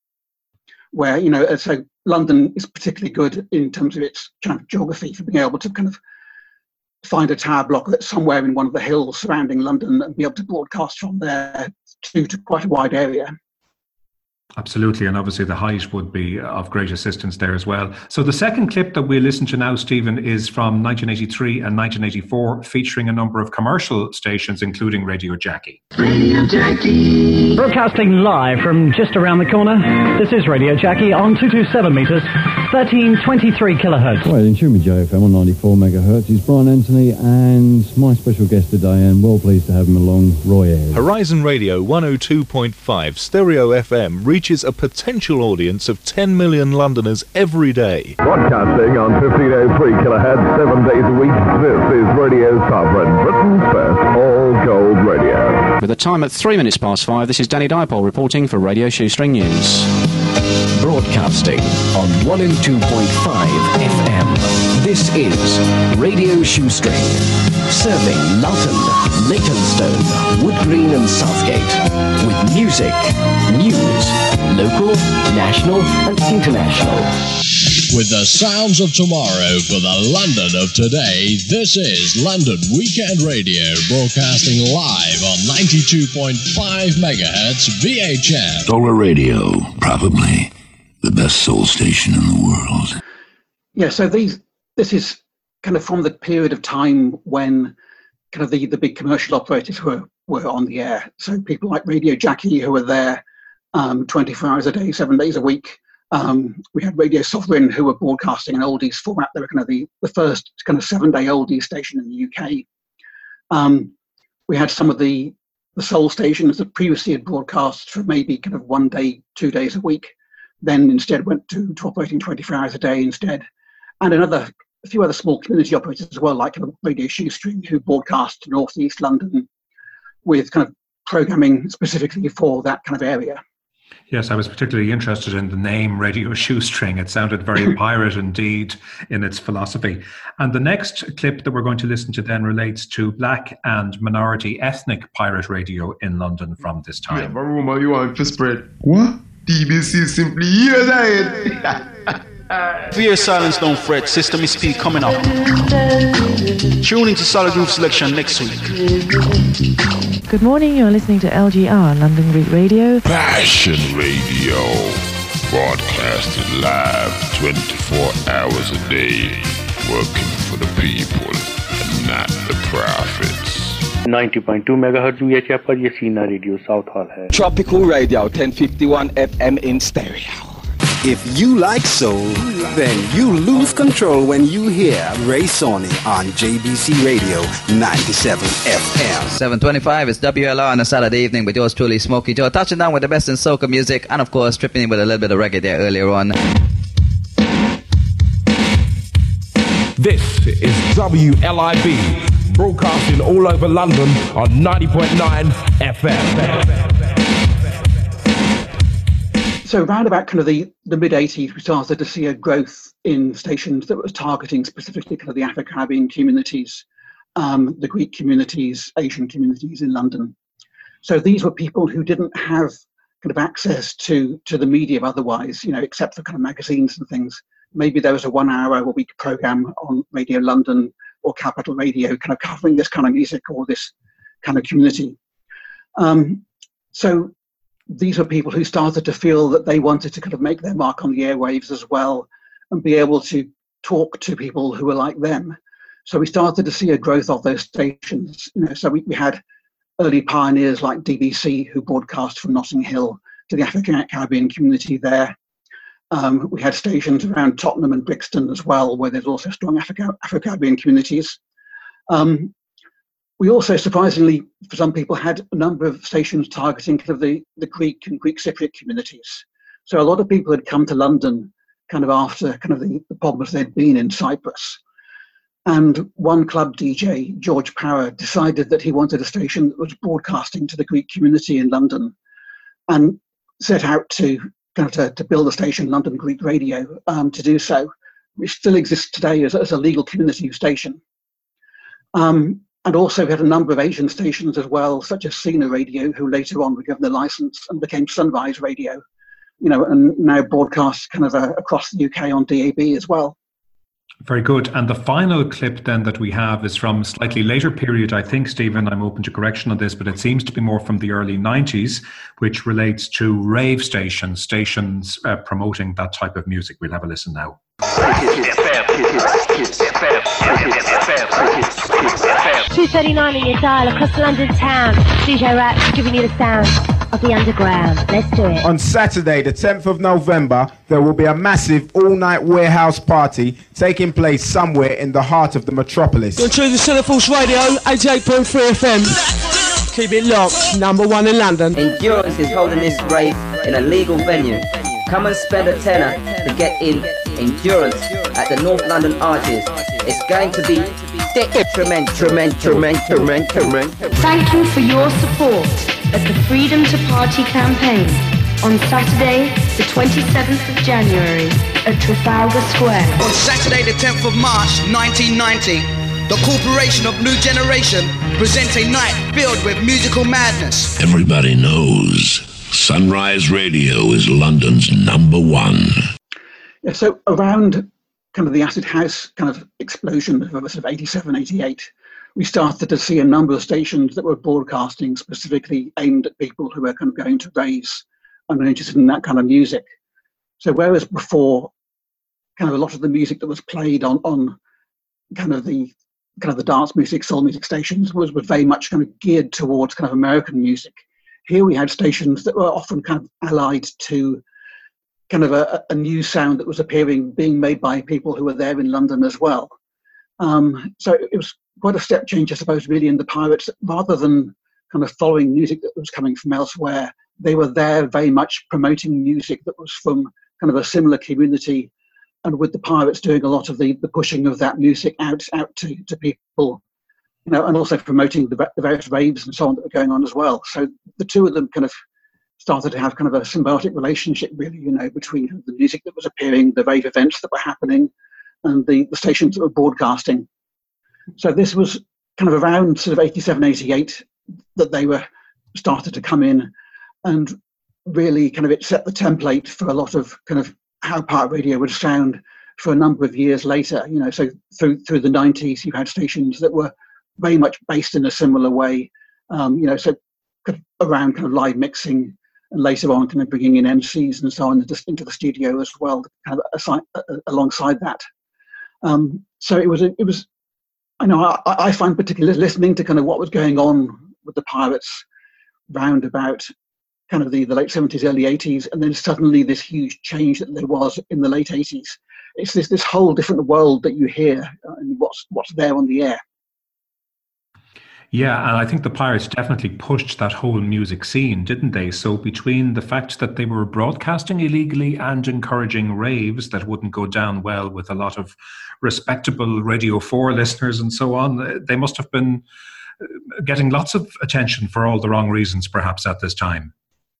where, you know, so London is particularly good in terms of its kind of geography for being able to kind of find a tower block that's somewhere in one of the hills surrounding London and be able to broadcast from there to, to quite a wide area. Absolutely, and obviously the height would be of great assistance there as well. So the second clip that we'll listen to now, Stephen, is from nineteen eighty-three and nineteen eighty-four, featuring a number of commercial stations, including Radio Jackie. Radio Jackie. Broadcasting live from just around the corner, this is Radio Jackie on two hundred twenty-seven metres, thirteen twenty-three kilohertz. Well, in tune with J F M on ninety-four megahertz is Brian Anthony and my special guest today, and well pleased to have him along, Roy Ayres. Horizon Radio one oh two point five Stereo F M reaches a potential audience of ten million Londoners every day. Broadcasting on fifteen oh three kilohertz seven days a week, this is Radio Sovereign, Britain's first all-gold radio. With a time at three minutes past five, this is Danny Dipole reporting for Radio Shoestring News. Broadcasting on one oh two point five F M. This is Radio Shoestring, serving Loughton, Leytonstone, Wood Green and Southgate, with music, news, local, national and international. With the sounds of tomorrow for the London of today, this is London Weekend Radio, broadcasting live on ninety-two point five megahertz V H F. Solar Radio, probably the best soul station in the world. Yeah, so these this is kind of from the period of time when kind of the, the big commercial operators were, were on the air. So people like Radio Jackie, who were there um, twenty-four hours a day, seven days a week. Um, we had Radio Sovereign, who were broadcasting an oldies format. They were kind of the, the first kind of seven-day oldies station in the U K. Um, we had some of the, the soul stations that previously had broadcast for maybe kind of one day, two days a week, then instead went to, to operating twenty-four hours a day instead. And another, a few other small community operators as well, like Radio Shoestring, who broadcast to North East London with kind of programming specifically for that kind of area. Yes, I was particularly interested in the name Radio Shoestring. It sounded very pirate indeed in its philosophy. And the next clip that we're going to listen to then relates to black and minority ethnic pirate radio in London from this time. Yeah, but rumor you want to spread. What? D B C simply hear that. Fear silence, don't fret. System is speed coming up. Tune into Solid Groove Selection next week. Good morning, you're listening to L G R, London Greek Radio. Passion Radio. Broadcasted live twenty-four hours a day. Working for the people and not the profits. ninety point two megahertz V H F पर ये सीना radio south hall है. Tropical Radio ten fifty-one F M in stereo. If you like soul, then you lose control when you hear Ray Sony on J B C Radio ninety-seven F M. seven twenty-five is W L R on a Saturday evening with yours truly, Smokey Joe, touching down with the best in soca music and of course tripping in with a little bit of reggae there earlier on. This is W L I B, broadcasting all over London on ninety point nine F M. So around about kind of the, the mid-eighties, we started to see a growth in stations that was targeting specifically kind of the Afro-Caribbean communities, um, the Greek communities, Asian communities in London. So these were people who didn't have kind of access to to the medium otherwise, you know, except for kind of magazines and things. Maybe there was a one hour a week program on Radio London or Capital Radio kind of covering this kind of music or this kind of community. Um, so these were people who started to feel that they wanted to kind of make their mark on the airwaves as well and be able to talk to people who were like them. So we started to see a growth of those stations. You know, so we, we had early pioneers like D B C who broadcast from Notting Hill to the African Caribbean community there. Um, we had stations around Tottenham and Brixton as well, where there's also strong Africa, Afro-Caribbean communities. Um, we also, surprisingly, for some people, had a number of stations targeting kind of the, the Greek and Greek Cypriot communities. So a lot of people had come to London kind of after kind of the, the problems they'd been in Cyprus. And one club D J, George Power, decided that he wanted a station that was broadcasting to the Greek community in London and set out to kind of to, to build a station, London Greek Radio, um, to do so, which still exists today as, as a legal community station. Um, and also we had a number of Asian stations as well, such as Sina Radio, who later on were given the license and became Sunrise Radio, you know, and now broadcasts kind of uh, across the U K on D A B as well. Very good. And the final clip then that we have is from a slightly later period, I think, Stephen, I'm open to correction on this, but it seems to be more from the early nineties, which relates to rave stations, stations uh, promoting that type of music. We'll have a listen now. two thirty-nine in your dial across London town. D J Raps giving you the sound of the underground. Let's do it. On Saturday, the tenth of November, there will be a massive all-night warehouse party taking place somewhere in the heart of the metropolis. You're tuned to Cineforce Radio, eighty-eight point three F M. Keep it locked, number one in London. Endurance is holding this rave in a legal venue. Come and spend a tenner to get in Endurance at the North London Arches. It's going to be tremendous, tremendous, tremendous, tremendous, tremendous. Thank you for your support at the Freedom to Party campaign on Saturday, the twenty-seventh of January at Trafalgar Square. On Saturday, the tenth of March, nineteen ninety, the Corporation of New Generation presents a night filled with musical madness. Everybody knows Sunrise Radio is London's number one. Yeah, so around kind of the acid house kind of explosion of sort of eighty-seven, eighty-eight, we started to see a number of stations that were broadcasting specifically aimed at people who were kind of going to raves and were interested in that kind of music. So whereas before, kind of a lot of the music that was played on, on kind of the kind of the dance music, soul music stations was, was very much kind of geared towards kind of American music. Here we had stations that were often kind of allied to kind of a, a new sound that was appearing, being made by people who were there in London as well. Um, so it was quite a step change, I suppose, really, in the Pirates. Rather than kind of following music that was coming from elsewhere, they were there very much promoting music that was from kind of a similar community, and with the Pirates doing a lot of the, the pushing of that music out out to, to people, you know, and also promoting the, the various raves and so on that were going on as well. So the two of them kind of started to have kind of a symbiotic relationship, really, you know, between the music that was appearing, the rave events that were happening, and the, the stations that were broadcasting. So this was kind of around sort of eighty-seven, eighty-eight that they were started to come in, and really kind of it set the template for a lot of kind of how pirate radio would sound for a number of years later. You know, so through through the nineties, you had stations that were very much based in a similar way. Um, you know, so kind of around kind of live mixing, and later on kind of bringing in M Cs and so on into the studio as well, kind of aside, uh, alongside that. Um, so it was, it was, I know I, I find particularly listening to kind of what was going on with the Pirates round about kind of the, the late seventies, early eighties, and then suddenly this huge change that there was in the late eighties. It's this, this whole different world that you hear uh, and what's, what's there on the air. Yeah, and I think the Pirates definitely pushed that whole music scene, didn't they? So between the fact that they were broadcasting illegally and encouraging raves that wouldn't go down well with a lot of respectable Radio four listeners and so on, they must have been getting lots of attention for all the wrong reasons, perhaps, at this time.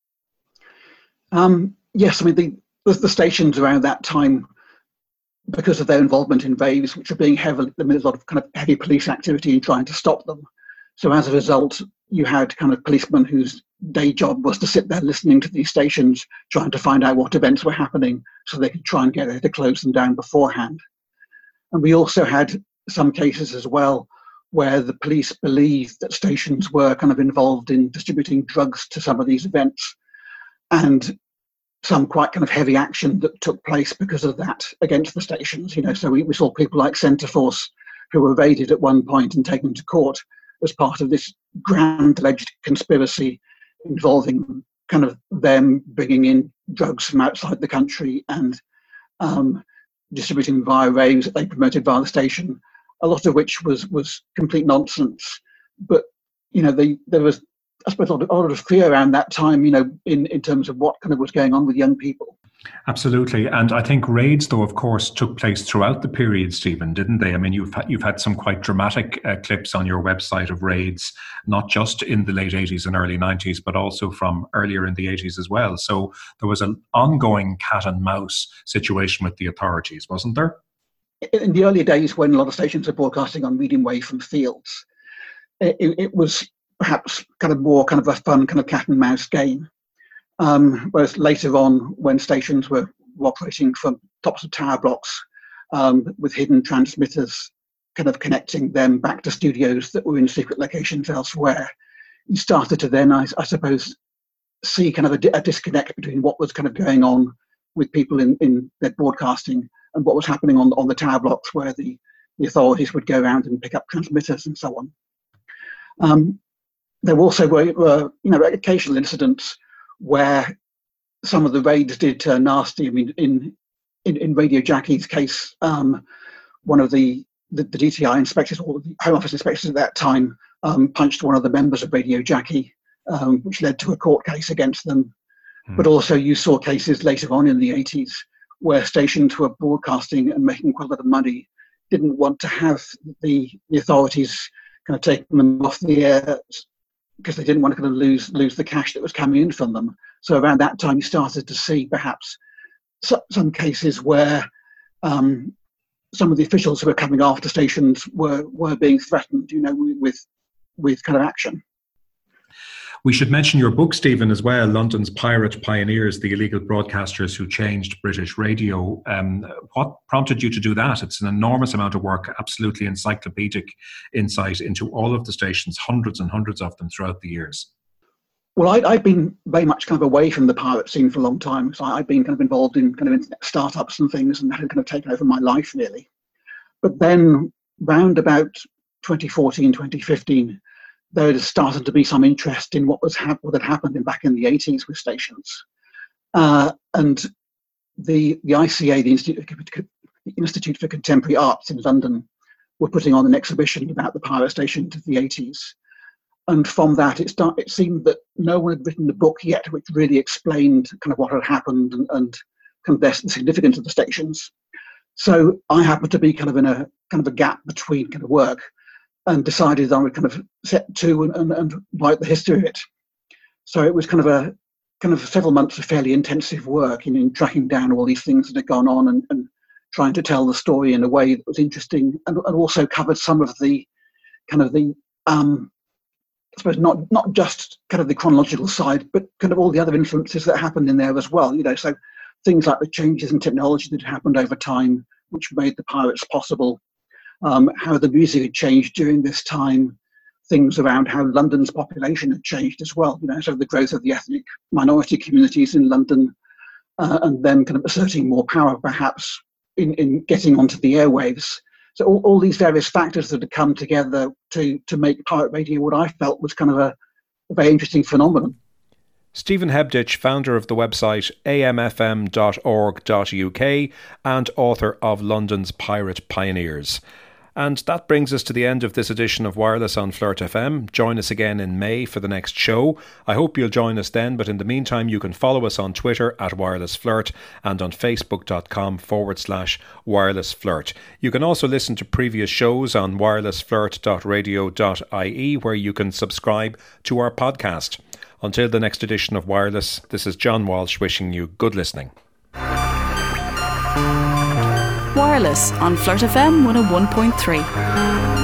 Um, yes, I mean, the, the, the stations around that time, because of their involvement in raves, which are being heavily, I mean, there's a lot of kind of heavy police activity in trying to stop them. So as a result, you had kind of policemen whose day job was to sit there listening to these stations, trying to find out what events were happening so they could try and get there to close them down beforehand. And we also had some cases as well where the police believed that stations were kind of involved in distributing drugs to some of these events, and some quite kind of heavy action that took place because of that against the stations. You know, so we, we saw people like Centreforce who were raided at one point and taken to court as part of this grand alleged conspiracy involving kind of them bringing in drugs from outside the country and um, distributing via raves that they promoted via the station, a lot of which was was complete nonsense. But, you know, they, there was, I suppose, a lot, of, a lot of fear around that time, you know, in, in terms of what kind of was going on with young people. Absolutely. And I think raids, though, of course, took place throughout the period, Stephen, didn't they? I mean, you've had, you've had some quite dramatic uh, clips on your website of raids, not just in the late eighties and early nineties, but also from earlier in the eighties as well. So there was an ongoing cat and mouse situation with the authorities, wasn't there? In the early days, when a lot of stations were broadcasting on medium wave from fields, it, it was perhaps kind of more kind of a fun kind of cat and mouse game. Um, whereas later on, when stations were operating from tops of tower blocks um, with hidden transmitters, kind of connecting them back to studios that were in secret locations elsewhere, you started to then, I, I suppose, see kind of a, a disconnect between what was kind of going on with people in, in their broadcasting and what was happening on, on the tower blocks where the, the authorities would go around and pick up transmitters and so on. Um, there also were, were, you know, occasional incidents where some of the raids did turn nasty. I mean, in in, in Radio Jackie's case, um, one of the, the, the D T I inspectors, or the Home Office inspectors at that time, um, punched one of the members of Radio Jackie, um, which led to a court case against them. Mm. But also you saw cases later on in the eighties where stations who were broadcasting and making quite a lot of money didn't want to have the, the authorities kind of taking them off the air because they didn't want to kind of lose lose the cash that was coming in from them. So around that time, you started to see perhaps so, some cases where um, some of the officials who were coming after stations were were being threatened, you know, with with kind of action. We should mention your book, Stephen, as well, London's Pirate Pioneers, the Illegal Broadcasters Who Changed British Radio. Um, what prompted you to do that? It's an enormous amount of work, absolutely encyclopedic insight into all of the stations, hundreds and hundreds of them throughout the years. Well, I, I've been very much kind of away from the pirate scene for a long time. So I've been kind of involved in kind of internet startups and things, and that had kind of taken over my life, really. But then round about twenty fourteen, twenty fifteen, there had started to be some interest in what was hap- what had happened in back in the eighties with stations. Uh, and the the I C A, the Institute, the Institute for Contemporary Arts in London, were putting on an exhibition about the pirate stations of the eighties. And from that, it, start, it seemed that no one had written a book yet which really explained kind of what had happened and, and kind of the significance of the stations. So I happened to be kind of in a kind of a gap between kind of work, and decided I would kind of set to and, and, and write the history of it. So it was kind of a kind of several months of fairly intensive work in, in tracking down all these things that had gone on and, and trying to tell the story in a way that was interesting, and, and also covered some of the kind of the um, I suppose not not just kind of the chronological side, but kind of all the other influences that happened in there as well. You know, so things like the changes in technology that happened over time, which made the pirates possible. Um, how the music had changed during this time, things around how London's population had changed as well, you know, so the growth of the ethnic minority communities in London, uh, and then kind of asserting more power perhaps in, in getting onto the airwaves. So all, all these various factors that had come together to, to make pirate radio what I felt was kind of a, a very interesting phenomenon. Stephen Hebditch, founder of the website a m f m dot org dot u k and author of London's Pirate Pioneers. And that brings us to the end of this edition of Wireless on Flirt F M. Join us again in May for the next show. I hope you'll join us then, but in the meantime you can follow us on Twitter at Wireless Flirt and on facebook.com forward slash Wireless Flirt. You can also listen to previous shows on wireless flirt dot radio dot i e, where you can subscribe to our podcast. Until the next edition of Wireless, this is John Walsh wishing you good listening. Wireless on Flirt F M one oh one point three.